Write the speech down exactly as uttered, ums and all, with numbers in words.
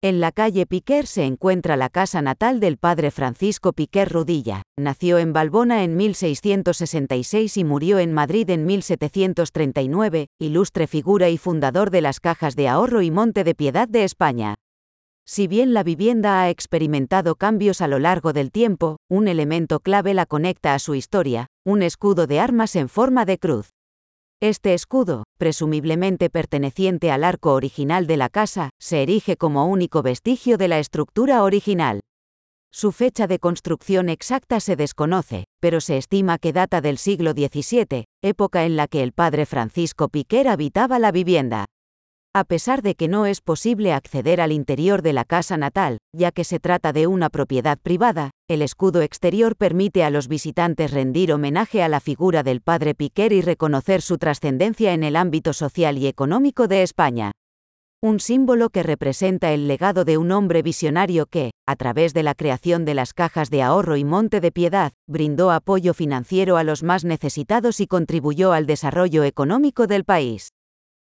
En la calle Piquer se encuentra la casa natal del padre Francisco Piquer Rudilla. Nació en Valbona en mil seiscientos sesenta y seis y murió en Madrid en mil setecientos treinta y nueve, ilustre figura y fundador de las Cajas de Ahorro y Monte de Piedad de España. Si bien la vivienda ha experimentado cambios a lo largo del tiempo, un elemento clave la conecta a su historia, un escudo de armas en forma de cruz. Este escudo, presumiblemente perteneciente al arco original de la casa, se erige como único vestigio de la estructura original. Su fecha de construcción exacta se desconoce, pero se estima que data del siglo diecisiete, época en la que el padre Francisco Piquer habitaba la vivienda. A pesar de que no es posible acceder al interior de la casa natal, ya que se trata de una propiedad privada, el escudo exterior permite a los visitantes rendir homenaje a la figura del padre Piquer y reconocer su trascendencia en el ámbito social y económico de España. Un símbolo que representa el legado de un hombre visionario que, a través de la creación de las Cajas de Ahorro y Monte de Piedad, brindó apoyo financiero a los más necesitados y contribuyó al desarrollo económico del país.